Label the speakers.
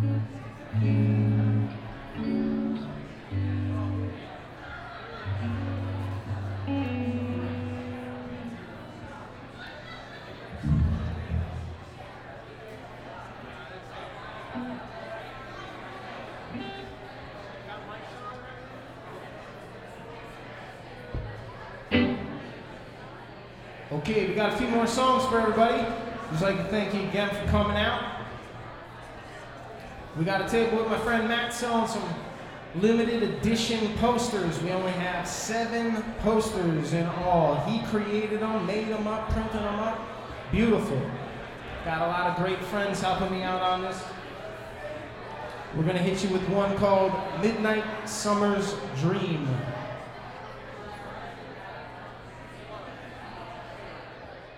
Speaker 1: Okay, we got a few more songs for everybody. Just like to thank you again for coming out. We got a table with my friend Matt selling some limited edition posters. We only have 7 posters in all. He created them, made them up, printed them up. Beautiful. Got a lot of great friends helping me out on this. We're gonna hit you with one called Midnight Summer's Dream.